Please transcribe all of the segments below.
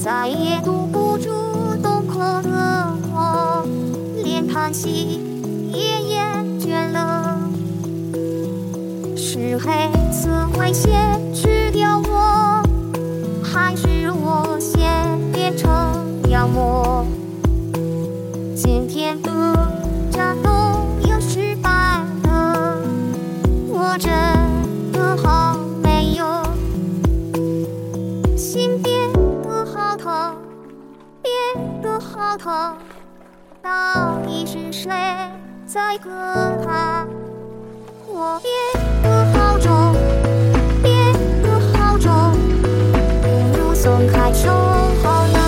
再也堵不住洞口的我，连叹息也厌倦了。是黑色会先吃掉我，还是我先变成妖魔？今天的战斗又失败了，我真的好没有心变得好痛，变得好痛。到底是谁在割它？我变得好重，变得好重，不如松开手好了。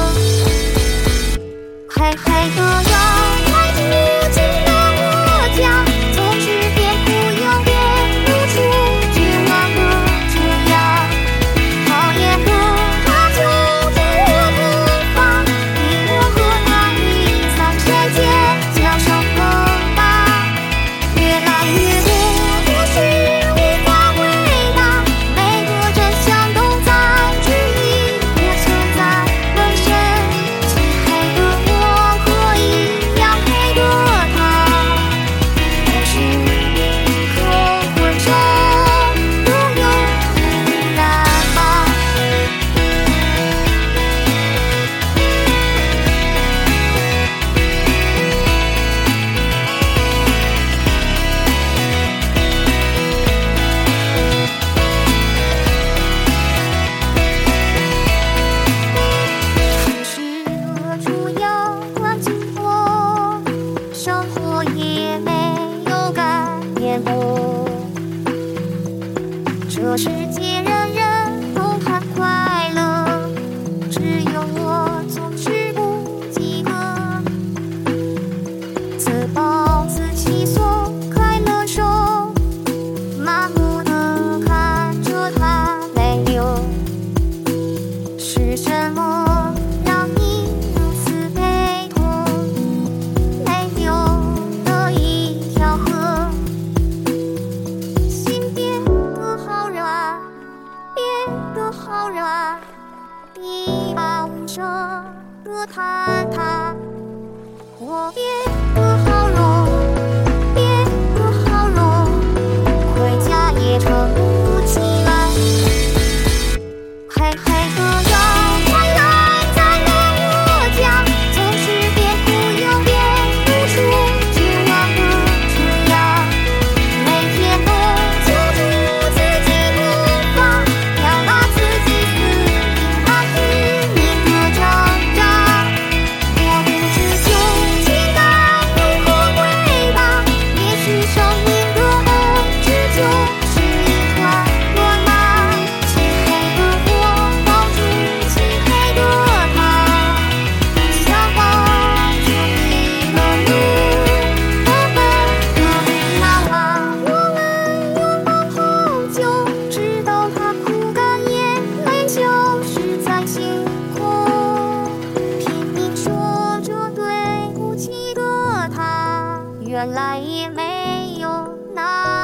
黑黑的阳光住进了我家，从此变苦又变不出绝望的这样。讨厌的它揪住我头发，逼我和它一在谁间叫声更大，越来越多故事无法回答，每个真相都在质疑我存在本身。漆黑的我和一样黑的它，都是一颗浑浊的有污染吧。城市的主要关紧我，生活也没有改变过。这世界人人都很快乐，只有我总是不及格。自暴自弃，松开了手，麻木地看着它泪流。是什么让你如此悲痛？没有的一条河，心变得好软，变得好软，你把无声的坍塌。我变得好聋，变得好聋，回家也撑不起来。黑黑的阳光来在了我家，总是变苦又变不出绝望的这样。每天都揪住自己头发，要把自己死命它拼命地挣扎。我不知究竟该如何回答，也许生命的本质就是一团乱麻。漆黑的我抱住漆黑的它，想把这迷了路的本的浪啊。我们拥抱好久，直到它哭干，眼泪消失在星空。拼命说着对不起的它，原来也没有那